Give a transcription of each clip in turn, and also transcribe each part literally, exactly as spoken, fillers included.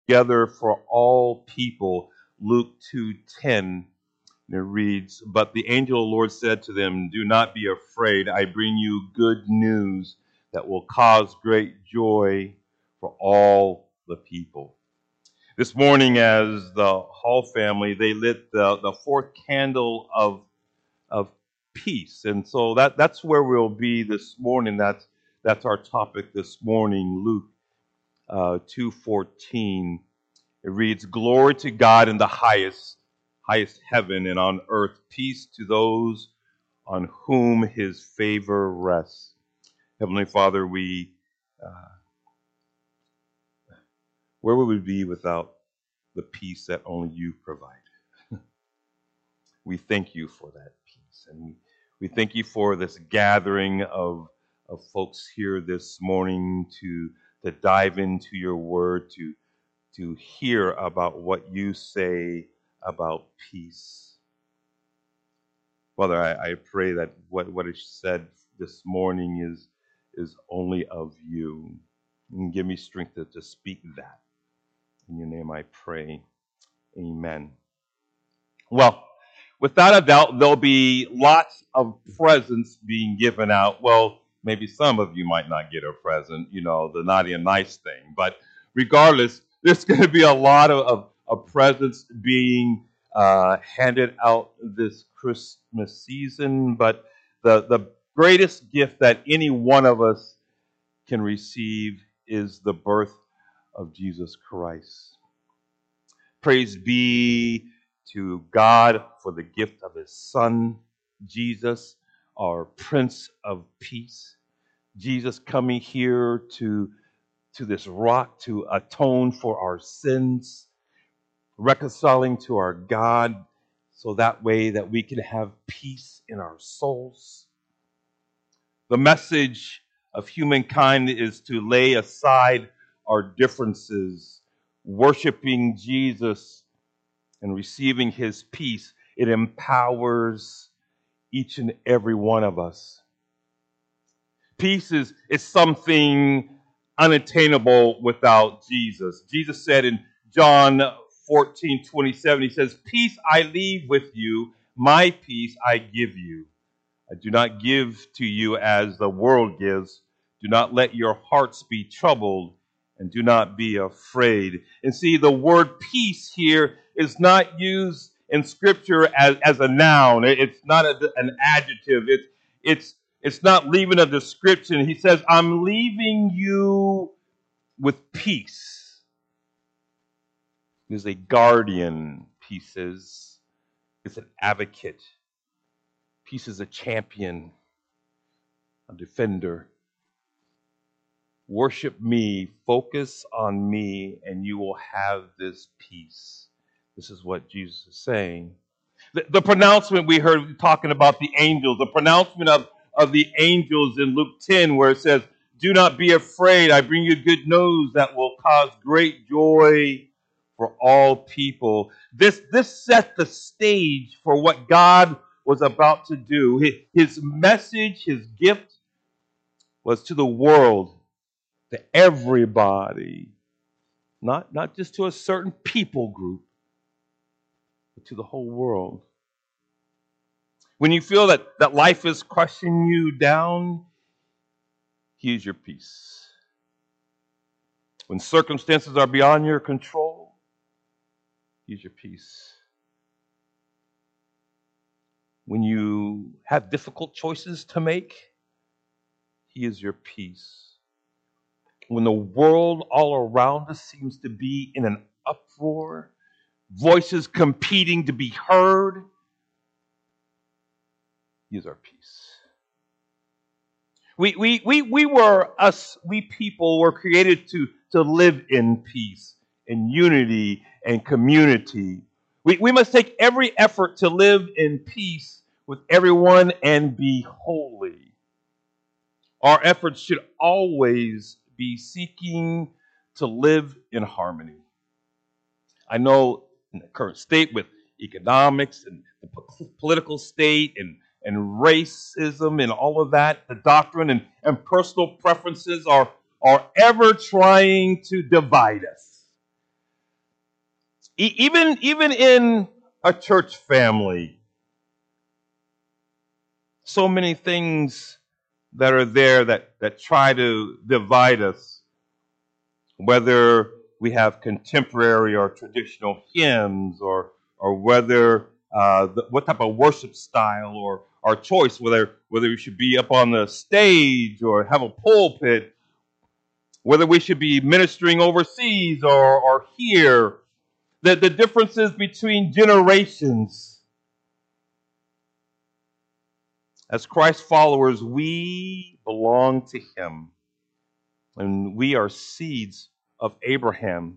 together for all people. Luke two ten. And it reads, "But the angel of the Lord said to them, 'Do not be afraid. I bring you good news that will cause great joy for all the people.'" This morning, as the Hall family, they lit the, the fourth candle of, of peace. And so that, that's where we'll be this morning. That's, that's our topic this morning, Luke uh, two fourteen. It reads, "Glory to God in the highest, highest heaven, and on earth peace to those on whom his favor rests." Heavenly Father, we uh, where would we be without the peace that only you provide? We thank you for that peace, and we, we thank you for this gathering of of folks here this morning to to dive into your word, to to hear about what you say about peace. Father, I, I pray that what, what is said this morning is, is only of you. And give me strength to, to speak that. In your name I pray. Amen. Well, without a doubt, there'll be lots of presents being given out. Well, maybe some of you might not get a present, you know, the naughty and nice thing. But regardless, there's going to be a lot of, of, of presents being uh, handed out this Christmas season. But the, the greatest gift that any one of us can receive is the birth of Jesus Christ. Praise be to God for the gift of his Son, Jesus, our Prince of Peace. Jesus coming here to, to this rock to atone for our sins, reconciling to our God, so that way that we can have peace in our souls. The message of humankind is to lay aside our differences, worshiping Jesus and receiving his peace. It empowers each and every one of us. Peace is, is something unattainable without Jesus. Jesus said in John fourteen twenty-seven, he says, "Peace I leave with you, my peace I give you. I do not give to you as the world gives. Do not let your hearts be troubled, and do not be afraid." And see, the word peace here is not used in Scripture as, as a noun. It's not a, an adjective. It, it's, it's not leaving a description. He says, "I'm leaving you with peace." He's a guardian. Peace is, it's an advocate. Peace is a champion, a defender. Worship me, focus on me, and you will have this peace. This is what Jesus is saying. The, the pronouncement we heard talking about the angels, the pronouncement of, of the angels in Luke ten, where it says, "Do not be afraid. I bring you good news that will cause great joy for all people." This, this set the stage for what God was about to do. His, his message, his gift was to the world, to everybody, not, not just to a certain people group, but to the whole world. When you feel that, that life is crushing you down, here's your peace. When circumstances are beyond your control, here's your peace. When you have difficult choices to make, he is your peace. When the world all around us seems to be in an uproar, voices competing to be heard, he is our peace. We, we, we, we were, us, we people were created to, to live in peace, in unity, and community. We, we must take every effort to live in peace with everyone and be holy. Our efforts should always be seeking to live in harmony. I know in the current state with economics and the political state and, and racism and all of that, the doctrine and, and personal preferences are, are ever trying to divide us. E- even, even in a church family, so many things that are there that, that try to divide us, whether we have contemporary or traditional hymns, or or whether uh, the, what type of worship style or our choice, whether whether we should be up on the stage or have a pulpit, whether we should be ministering overseas or, or here, the, the differences between generations. As Christ followers, we belong to Him, and we are seeds of Abraham.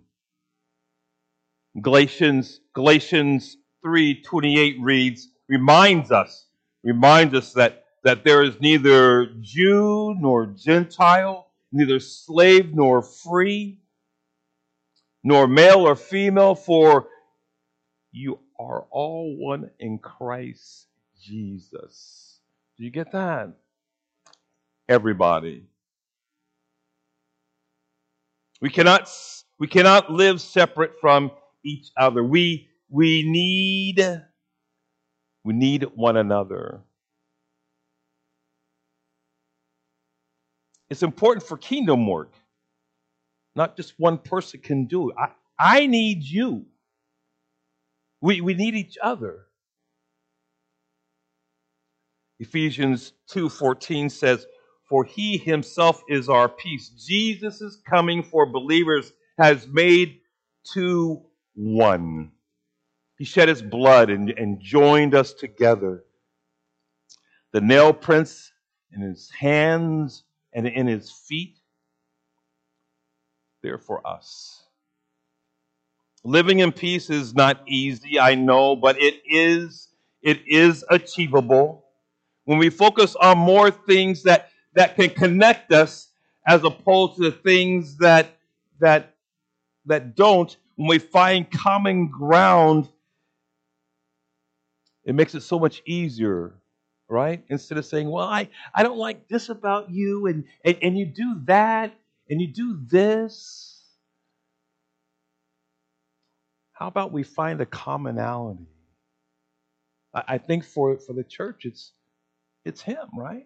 Galatians Galatians three twenty-eight reads, reminds us, reminds us that, that there is neither Jew nor Gentile, neither slave nor free, nor male or female, for you are all one in Christ Jesus. Do you get that? Everybody. We cannot we cannot live separate from each other. We we need we need one another. It's important for kingdom work. Not just one person can do it. I, I need you. We we need each other. Ephesians two fourteen says, "For he himself is our peace." Jesus' coming for believers has made two one. He shed his blood and, and joined us together. The nail prints in his hands and in his feet, they're for us. Living in peace is not easy, I know, but it is it is achievable when we focus on more things that, that can connect us as opposed to the things that that that don't. When we find common ground, it makes it so much easier, right? Instead of saying, well, I, I don't like this about you, and, and, and you do that, and you do this. How about we find a commonality? I, I think for, for the church, it's, it's Him, right?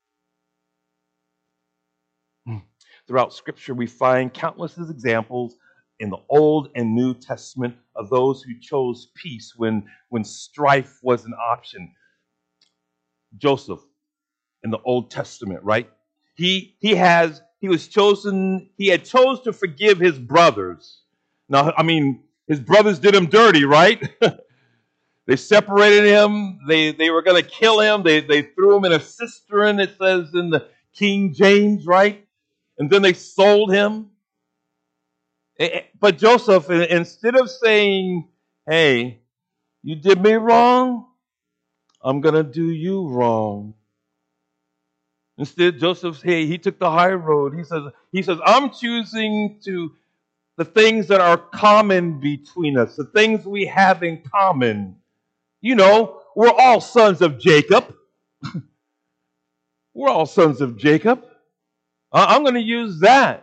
Throughout Scripture, we find countless examples in the Old and New Testament of those who chose peace when, when strife was an option. Joseph in the Old Testament, right? He he has he was chosen, he had chose to forgive his brothers. Now, I mean, his brothers did him dirty, right? They separated him, they, they were gonna kill him, they, they threw him in a cistern, it says in the King James, right? And then they sold him. But Joseph, instead of saying, hey, you did me wrong, I'm going to do you wrong. Instead, Joseph, hey, he took the high road. He says, he says, I'm choosing to the things that are common between us, the things we have in common. You know, we're all sons of Jacob. We're all sons of Jacob. I'm going to use that.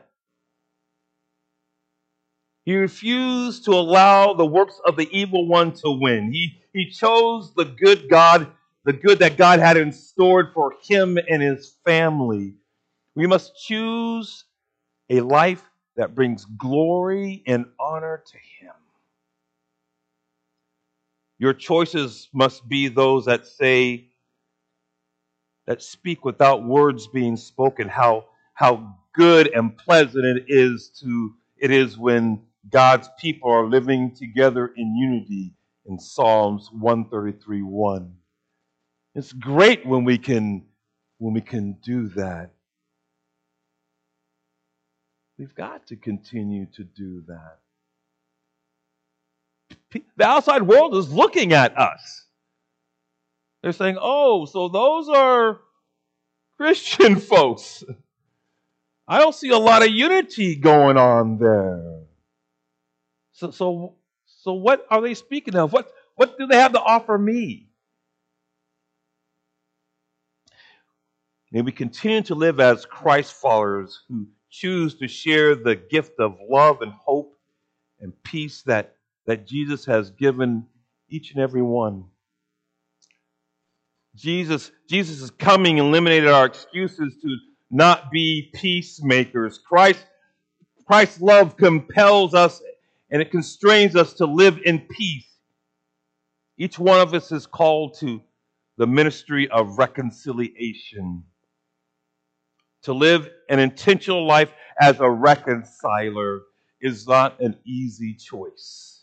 He refused to allow the works of the evil one to win. He, he chose the good God, the good that God had in store for him and his family. We must choose a life that brings glory and honor to Him. Your choices must be those that say, that speak without words being spoken, how, how good and pleasant it is to it is when God's people are living together in unity in Psalms one thirty-three one. It's great when we can when we can do that. We've got to continue to do that. The outside world is looking at us. They're saying, oh, so those are Christian folks. I don't see a lot of unity going on there. So, so, so what are they speaking of? What, what do they have to offer me? May we continue to live as Christ followers who choose to share the gift of love and hope and peace that, that Jesus has given each and every one. Jesus, Jesus is coming and eliminated our excuses to not be peacemakers. Christ, Christ's love compels us and it constrains us to live in peace. Each one of us is called to the ministry of reconciliation, to live an intentional life as a reconciler is not an easy choice.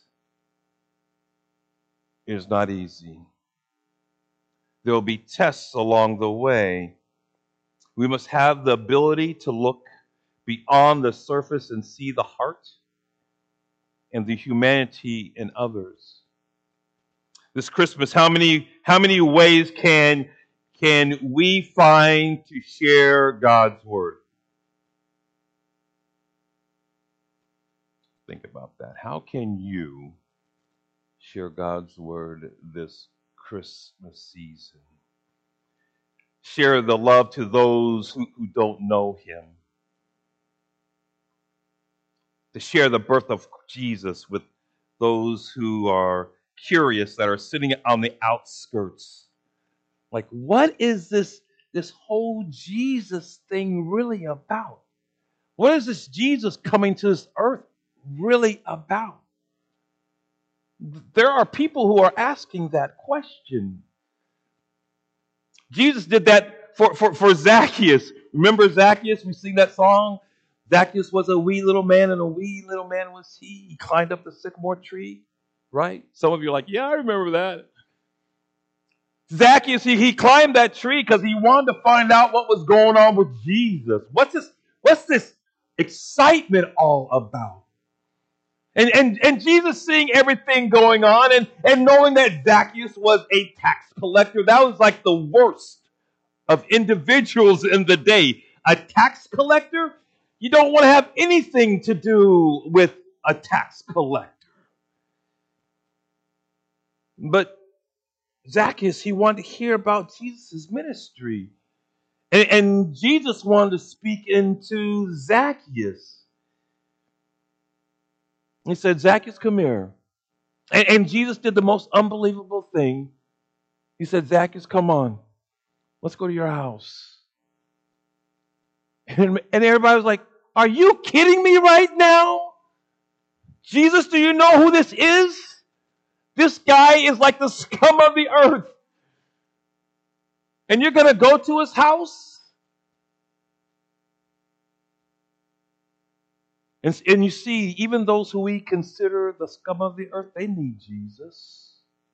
It is not easy. There will be tests along the way. We must have the ability to look beyond the surface and see the heart and the humanity in others. This Christmas, how many how many ways can can we find to share God's word? Think about that. How can you share God's word this Christmas season? Share the love to those who, who don't know him. To share the birth of Jesus with those who are curious, that are sitting on the outskirts. Like, what is this, this whole Jesus thing really about? What is this Jesus coming to this earth really about? There are people who are asking that question. Jesus did that for, for, for Zacchaeus. Remember Zacchaeus? We sing that song. Zacchaeus was a wee little man, and a wee little man was he. He climbed up the sycamore tree, right? Some of you are like, yeah, I remember that. Zacchaeus, he, he climbed that tree because he wanted to find out what was going on with Jesus. What's this, what's this excitement all about? And, and, and Jesus seeing everything going on and, and knowing that Zacchaeus was a tax collector, that was like the worst of individuals in the day. A tax collector? You don't want to have anything to do with a tax collector. But Zacchaeus, he wanted to hear about Jesus' ministry. And, and Jesus wanted to speak into Zacchaeus. He said, Zacchaeus, come here. And, and Jesus did the most unbelievable thing. He said, Zacchaeus, come on. Let's go to your house. And, and everybody was like, are you kidding me right now? Jesus, do you know who this is? This guy is like the scum of the earth. And you're going to go to his house? And, and you see, even those who we consider the scum of the earth, they need Jesus.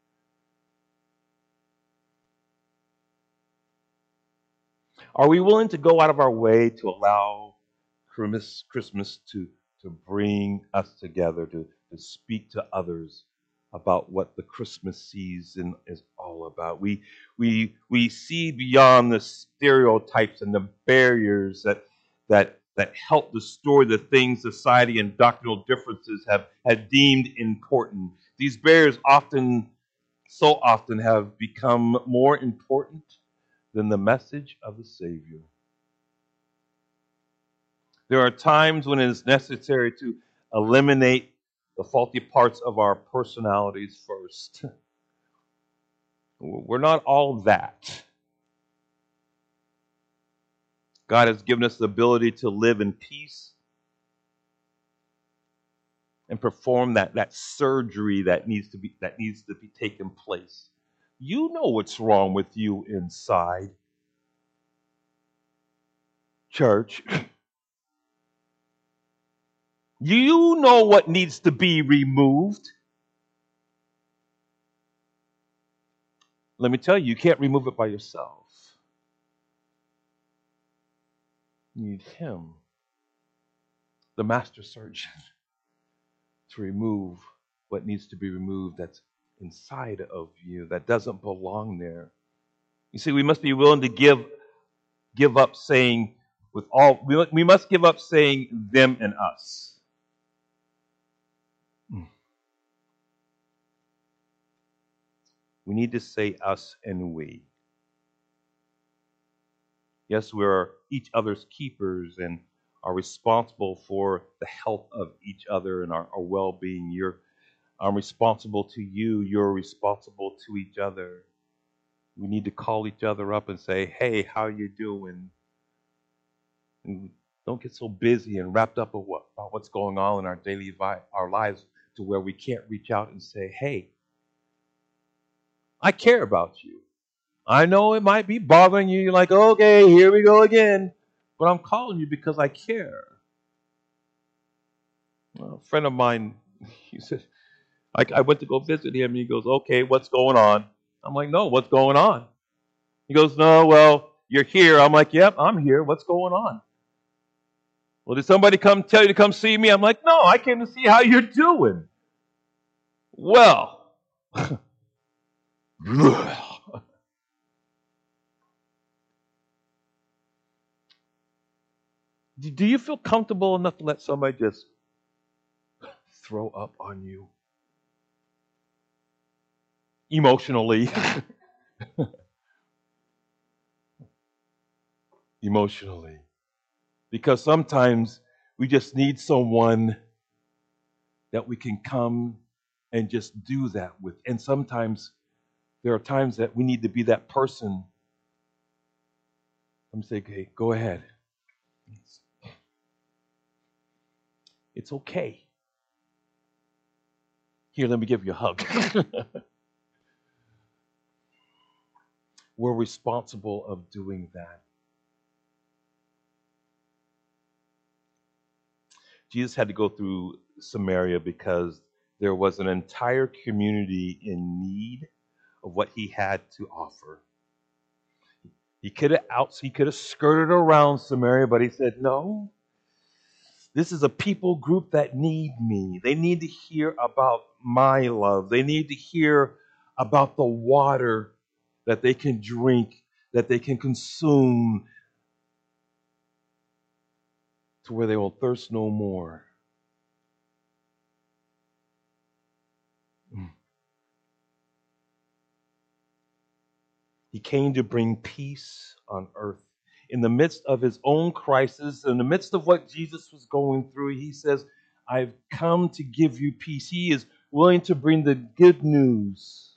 Are we willing to go out of our way to allow Christmas, Christmas to, to bring us together, to, to speak to others about what the Christmas season is all about? We, we, we see beyond the stereotypes and the barriers that, that, that help distort the things society and doctrinal differences have, have deemed important. These barriers often, so often, have become more important than the message of the Savior. There are times when it is necessary to eliminate the faulty parts of our personalities first. We're not all that. God has given us the ability to live in peace and perform that, that surgery that needs to be that needs to be taken place. You know what's wrong with you inside, church. You know what needs to be removed. Let me tell you, you can't remove it by yourself. You need him, the master surgeon, to remove what needs to be removed that's inside of you, that doesn't belong there. You see, we must be willing to give give up saying with all we, we must give up saying them and us. We need to say us and we. Yes, we're each other's keepers and are responsible for the health of each other and our, our well-being. You're I'm responsible to you. You're responsible to each other. We need to call each other up and say, hey, how you doing? And don't get so busy and wrapped up with what, about what's going on in our daily vi- our lives to where we can't reach out and say, hey, I care about you. I know it might be bothering you. You're like, okay, here we go again. But I'm calling you because I care. Well, a friend of mine, he said, I, I went to go visit him, and he goes, okay, what's going on? I'm like, no, what's going on? He goes, no, well, you're here. I'm like, yep, I'm here. What's going on? Well, did somebody come tell you to come see me? I'm like, no, I came to see how you're doing. Well, do you feel comfortable enough to let somebody just throw up on you? Emotionally. Emotionally. Because sometimes we just need someone that we can come and just do that with. And sometimes there are times that we need to be that person. I'm saying, okay, go ahead. It's okay. Here, let me give you a hug. We're responsible of doing that. Jesus had to go through Samaria because there was an entire community in need of what he had to offer. He could have out, he could have skirted around Samaria, but he said, no, this is a people group that need me. They need to hear about my love. They need to hear about the water that they can drink, that they can consume, to where they will thirst no more. He came to bring peace on earth. In the midst of his own crisis, in the midst of what Jesus was going through, he says, I've come to give you peace. He is willing to bring the good news.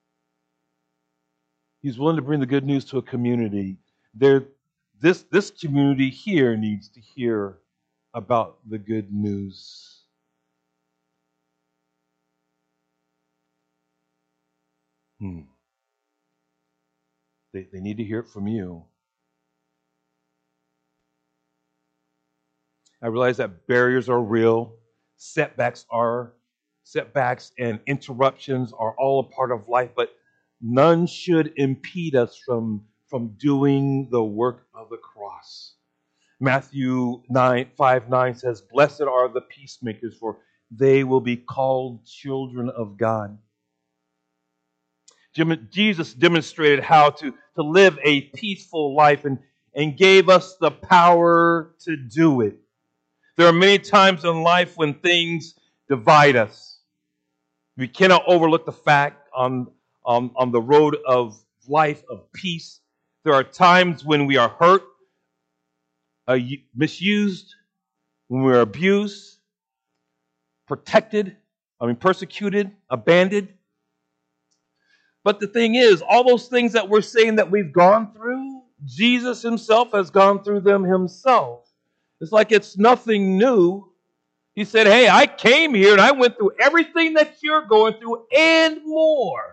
He's willing to bring the good news to a community. There, this, this community here needs to hear about the good news. Hmm. They, they need to hear it from you. I realize that barriers are real, setbacks are setbacks, and interruptions are all a part of life, but none should impede us from, from doing the work of the cross. Matthew nine, five nine says, blessed are the peacemakers, for they will be called children of God. Jesus demonstrated how to, to live a peaceful life and, and gave us the power to do it. There are many times in life when things divide us. We cannot overlook the fact on, on, on the road of life, of peace, there are times when we are hurt, uh, misused, when we are abused, protected, I mean persecuted, abandoned. But the thing is, all those things that we're saying that we've gone through, Jesus himself has gone through them himself. It's like it's nothing new. He said, hey, I came here and I went through everything that you're going through and more.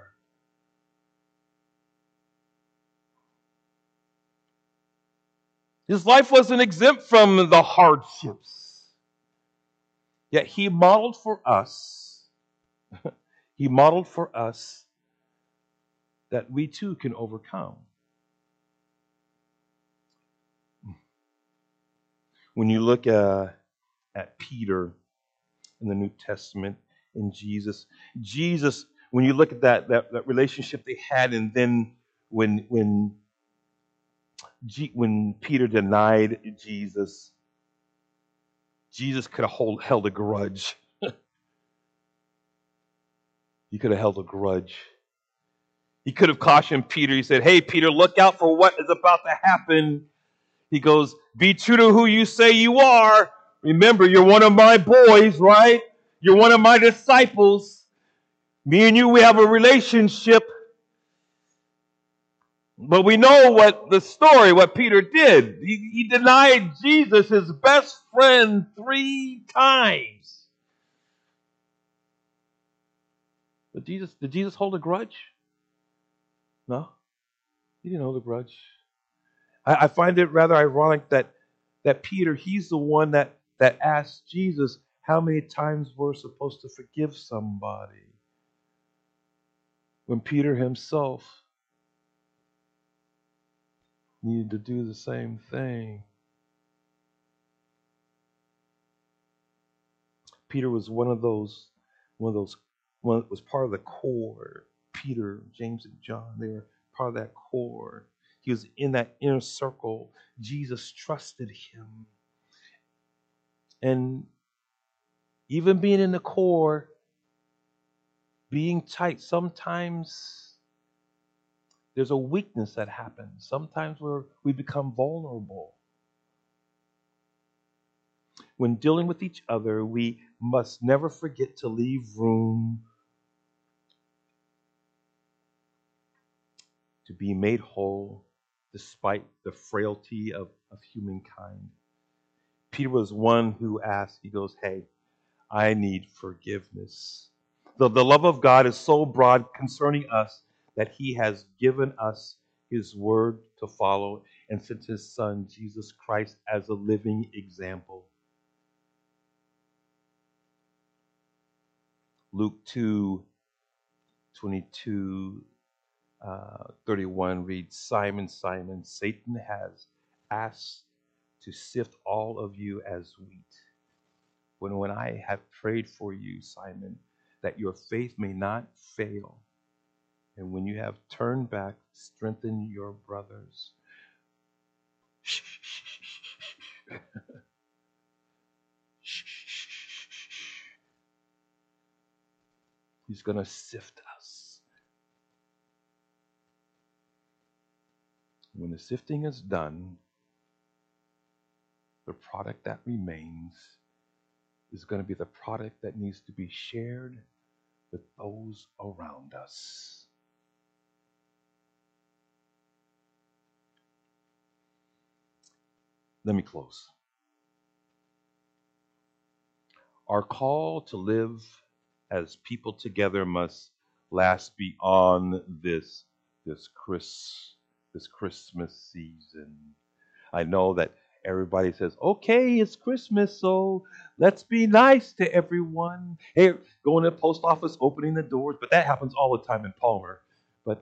His life wasn't exempt from the hardships. Yet he modeled for us, he modeled for us that we too can overcome. When you look uh, at Peter in the New Testament, in Jesus, Jesus, when you look at that, that, that relationship they had, and then when when G, when Peter denied Jesus, Jesus could have hold, held a grudge. He could have held a grudge. He could have cautioned Peter. He said, hey, Peter, look out for what is about to happen. He goes, be true to who you say you are. Remember, you're one of my boys, right? You're one of my disciples. Me and you, we have a relationship, but we know what the story, what Peter did. He, he denied Jesus, his best friend, three times. But Jesus, did Jesus hold a grudge? No, he didn't hold a grudge. I, I find it rather ironic that that Peter, he's the one that that asked Jesus how many times we're supposed to forgive somebody, when Peter himself needed to do the same thing. Peter was one of those, one of those, one was part of the core. Peter, James, and John, they were part of that core. He was in that inner circle. Jesus trusted him. And even being in the core, being tight, sometimes there's a weakness that happens. Sometimes we're, we become vulnerable. When dealing with each other, we must never forget to leave room to be made whole despite the frailty of, of humankind. Peter was one who asked, he goes, hey, I need forgiveness. The, the love of God is so broad concerning us that he has given us his word to follow and sent his son, Jesus Christ, as a living example. Luke two, twenty-two, uh, thirty-one reads, Simon, Simon, Satan has asked to sift all of you as wheat. When, when I have prayed for you, Simon, that your faith may not fail. And when you have turned back, strengthen your brothers. He's going to sift us. When the sifting is done, the product that remains is going to be the product that needs to be shared with those around us. Let me close. Our call to live as people together must last beyond this, this, Chris, this Christmas season. I know that everybody says, okay, it's Christmas, so let's be nice to everyone. Hey, going to the post office, opening the doors, but that happens all the time in Palmer. But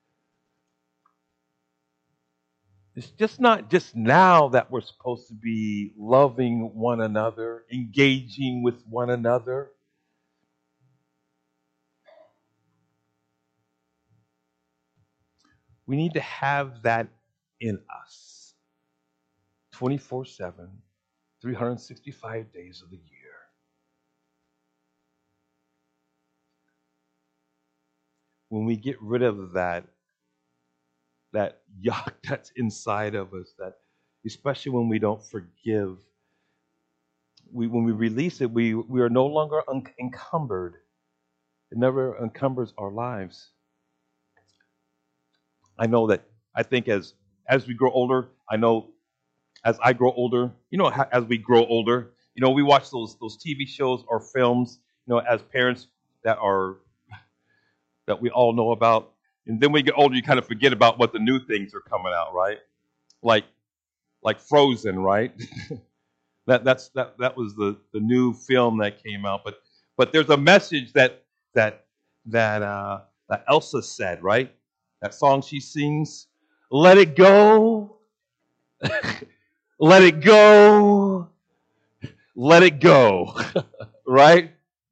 it's just not just now that we're supposed to be loving one another, engaging with one another. We need to have that in us twenty-four seven, three hundred sixty-five days of the year. When we get rid of that, that yuck that's inside of us, that especially when we don't forgive, we, when we release it, we, we are no longer un- encumbered. It never encumbers our lives. I know that, I think as as we grow older, I know as I grow older, you know, as we grow older, you know, we watch those those T V shows or films, you know, as parents that are, that we all know about. And then when you get older, you kind of forget about what the new things are coming out, right? Like, like Frozen, right? that that's that that was the the new film that came out. But but there's a message that that that uh, that Elsa said, right? That song she sings, "Let it go, let it go, let it go," right?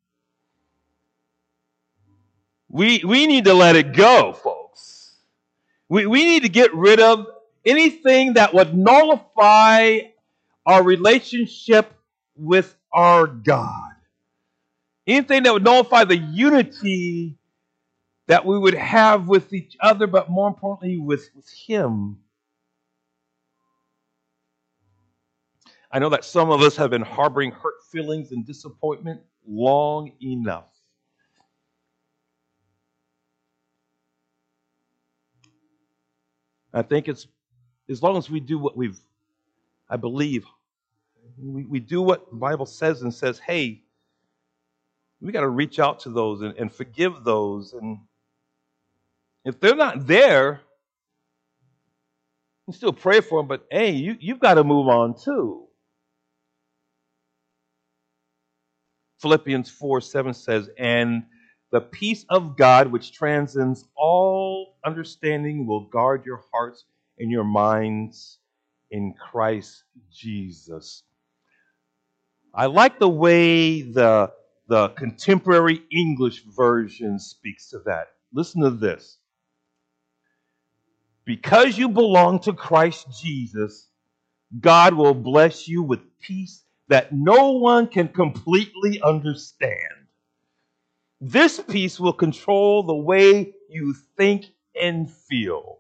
We we need to let it go, folks. We we need to get rid of anything that would nullify our relationship with our God. Anything that would nullify the unity that we would have with each other, but more importantly, with, with Him. I know that some of us have been harboring hurt feelings and disappointment long enough. I think it's as long as we do what we've, I believe, we, we do what the Bible says and says, hey, we got to reach out to those and, and forgive those. And if they're not there, you still pray for them, but hey, you, you've got to move on too. Philippians four seven says, and the peace of God, which transcends all understanding, will guard your hearts and your minds in Christ Jesus. I like the way the, the contemporary English version speaks to that. Listen to this. Because you belong to Christ Jesus, God will bless you with peace that no one can completely understand. This peace will control the way you think and feel.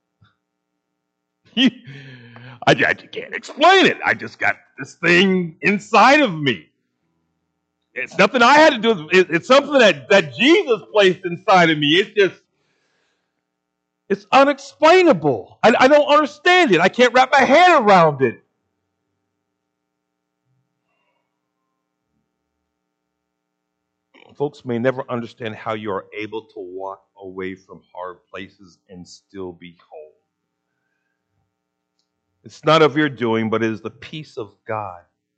I, I can't explain it. I just got this thing inside of me. It's nothing I had to do. It, it's something that, that Jesus placed inside of me. It's just, it's unexplainable. I, I don't understand it. I can't wrap my head around it. Folks may never understand how you are able to walk away from hard places and still be whole. It's not of your doing, but it is the peace of God.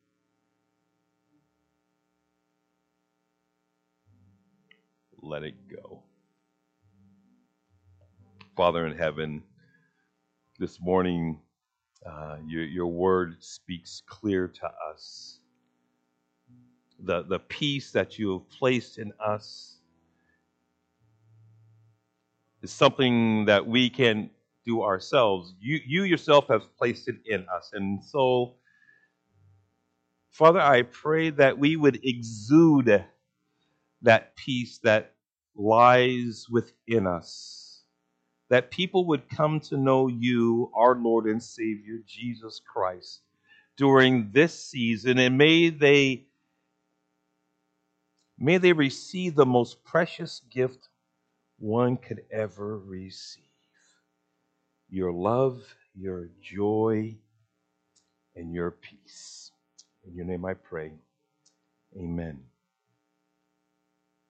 Let it go. Father in heaven, this morning, uh, your, your word speaks clear to us. The, the peace that you have placed in us is something that we can do ourselves. You, you yourself have placed it in us. And so, Father, I pray that we would exude that peace that lies within us, that people would come to know you, our Lord and Savior, Jesus Christ, during this season, and may they may they receive the most precious gift one could ever receive. Your love, your joy, and your peace. In your name I pray. Amen.